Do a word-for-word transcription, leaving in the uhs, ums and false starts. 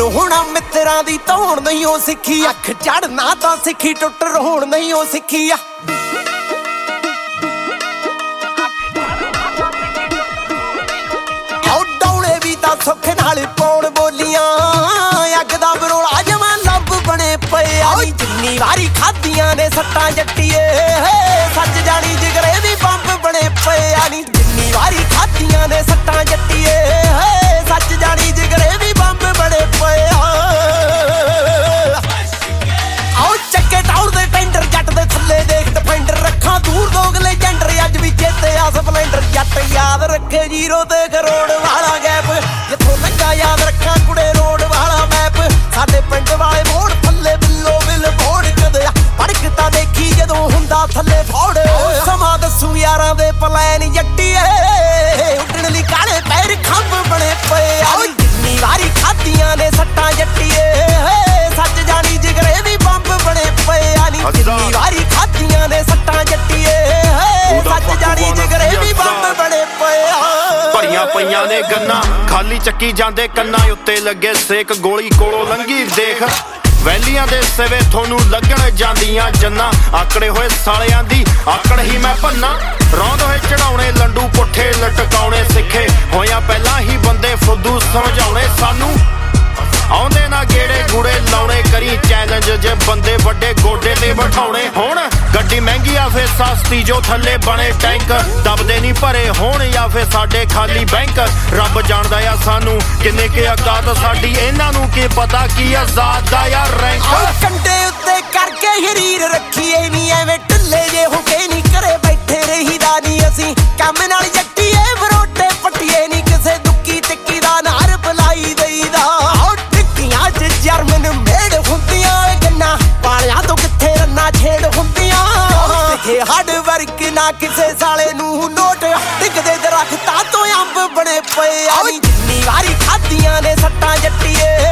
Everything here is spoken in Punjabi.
ਮੈਨੂੰ ਹੁਣ ਮਿੱਤਰਾਂ ਦੀ ਧੌਣ ਨਹੀਂ ਉਹ ਸਿੱਖੀ ਅੱਖ ਚੜਨਾ ਤਾਂ ਸਿੱਖੀ ਟੁੱਟ ਰੋਣ ਨਹੀਂ ਉਹ ਸਿੱਖੀ ਆ ਆਉ ਡੌਲੇ ਵੀ ਤਾਂ ਸੁੱਖ ਨਾਲ ਪਾਉਣ ਬੋਲੀਆਂ ਅੱਗ ਦਾ ਬਰੋਲਾ ਜਮਾਂ ਲੱਭ ਬਣੇ ਪਏ ਆ ਨੀ ਜਿੰਨੀ ਵਾਰੀ ਖਾਧੀਆਂ ਨੇ ਸੱਟਾਂ ਜੱਟੀਏ ਸੱਜ ਜਾਣੀ ਜਿਗਰੇ ਵੀ ਬੰਬ ਬਣੇ ਪਏ ਆ ਨੀ ਜਿੰਨੀ ਵਾਰੀ ਖਾਧੀਆਂ ਨੇ ਸੱਟਾਂ ਜੱਟੀਏ ਸੱਜ ਜਾਣੀ ਜਿਗਰੇ ਵੀ ਬੰਬ ਬਣੇ ਪਏ ਆ ਆਉ ਚੱਕੇ ਟਾਉਰ ਦੇ ਟੈਂਡਰ ਜੱਟ ਦੇ ਥੱਲੇ ਦੇਖ ਡਿਫੈਂਡਰ ਰੱਖਾਂ ਦੂਰ ਦੋਗਲੇ ਜੈਂਡਰ ਅੱਜ ਵੀ ਚੇਤੇ ਆ ਸਪਲੈਂਡਰ ਜੱਟ ਯਾਦ ਰੱਖੇ ਜੀਰੋ ਤੇ ਕਰੋੜ ਵਾਲਾ ਗੈਪ ਜਿੱਥੋਂ ਲੱਗਾ ਯਾਦ ਰੱਖਾਂ ਕੁੜੇ ਰੋਡ ਵਾਲਾ ਮੈਪ ਸਾਡੇ ਪਿੰਡ ਵਾਲੇ ਮੋੜ ਥੱਲੇ ਬਿੱਲੋ ਬਿੱਲ ਬੋੜ ਕਦੇ ਪੜਕ ਤਾਂ ਦੇਖੀ ਜਦੋਂ ਹੁੰਦਾ ਥੱਲੇ ਫੋੜ ਸਮਾਂ ਦੱਸੂ ਯਾਰਾਂ ਦੇ ਪਲਾਨ ਜੱਟੀਏ ਉੱਡਣ ਲਈ ਕਾਲੇ ਪੈਰ ਖੰਭ ਬਣੇ ਪਏ ਆ ਜਿੰਨੀ ਵਾਰੀ ਖਾਧੀਆਂ ਨੇ ਸੱਟਾਂ ਜੱਟੀਏ ਸੱਜ ਜਾਣੀ ਜਿਗਰੇ ਵੀ ਬੰਬ ਬਣੇ ਪਏ ਆ ਨੀ ਜਿੰਨੀ ਵਾਰੀ ਖਾਧੀਆਂ ਨੇ ਸੱਟਾਂ ਜੱਟੀਏ ਸੱਜ ਜਾਣੀ ਜਿਗਰੇ ਵੀ ਬੰਬ ਬਣੇ ਪਏ ਆ ਭਰੀਆਂ ਪਈਆਂ ਨੇ ਗੰਨਾਂ ਖਾਲੀ ਚੱਕੀ ਜਾਂਦੇ ਕੰਨਾਂ ਉੱਤੇ ਲੱਗੇ ਸੇਕ ਗੋਲੀ ਕੋਲੋਂ ਲੰਘੀ ਦੇਖ ਵੈਲੀਆਂ ਦੇ ਸਿਵੇ ਤੁਹਾਨੂੰ ਲੱਗਣ ਜਾਂਦੀਆਂ ਜੰਨਾਂ ਆਕੜੇ ਹੋਏ ਸਾਲਿਆਂ ਦੀ ਆਕੜ ਹੀ ਮੈਂ ਭੰਨਾ ਰੌਂਦ ਹੋਏ ਚੜਾਉਣੇ ਲੰਡੂ ਪੁੱਠੇ ਲਟਕਾਉਣੇ ਸਿੱਖੇ ਹੋਇਆ ਪਹਿਲਾਂ ਹੀ ਬੰਦੇ ਫੁੱਦੂ ਸਮਝਾਉਣੇ ਸਾਨੂੰ ਆਉਂਦੇ ਨਾ ਗੇੜੇ ਗੂੜੇ ਲਾਉਣੇ ਕਰੀ ਚੈਲੰਜ ਜੇ ਬੰਦੇ ਵੱਡੇ ਗੋਡੇ ਤੇ ਬਿਠਾਉਣੇ ਹੁਣ ਗੱਡੀ ਮਹਿੰਗੀ ਆ ਫੇ ਸਸਤੀ ਜੋ ਥੱਲੇ ਬਣੇ ਟੈਂਕ ਦਬਦੇ ਨਹੀਂ ਭਰੇ ਹੋਣ ਜਾਂ ਫੇ ਸਾਡੇ ਖਾਲੀ ਬੈਂਕ ਰੱਬ ਜਾਣਦਾ ਆ ਸਾਨੂੰ ਕਿੰਨੇ ਕੇ ਔਕਾਤ ਸਾਡੀ ਇਹਨਾਂ ਨੂੰ ਕੀ ਪਤਾ ਕੀ ਆਜ਼ਾਦ ਦਾ ਯਾਰ ਰੈਂਕ ਕੰਡੇ ਉੱਤੇ ਕਰਕੇ ਹਰੀਰ ਰੱਖੀਏ ਨੀ ਐਵੇਂ ਢਿੱਲੇ ਜੇ ਹੋ ਕੇ ਨਹੀਂ ਘਰੇ ਬੈਠੇ ਰਹੀਦਾ ਨੀ ਅਸੀਂ ਕੰਮ ਨਾਲ ਜੱਟੀਏ ਫਰੋਟੇ ਪੱਟੀਏ ਨੀ ਕਿਸੇ ਦੁੱਕੀ ਟਿੱਕੀ ਦਾ ਨਾਰ ਬੁਲਾਈ ਦਈਦਾ ਜਰਮਨ ਮੇੜ ਹੁੰਦੀਆਂ ਗੰਨਾ ਪਾਲਿਆਂ ਤੋਂ ਕਿੱਥੇ ਰੰਨਾ ਛੇੜ ਹੁੰਦੀਆਂ ਸਿੱਖੇ ਹੱਡ ਵਰਕ ਨਾ ਕਿਸੇ ਸਾਲੇ ਨੂੰ ਨੋਟ ਡਿੱਗਦੇ ਦਰਖਤਾਂ ਤੋਂ ਅੰਬ ਬਣੇ ਪਏ ਆ ਨੀ ਜਿੰਨੀ ਵਾਰੀ ਖਾਧੀਆਂ ਨੇ ਸੱਟਾਂ ਜੱਟੀਏ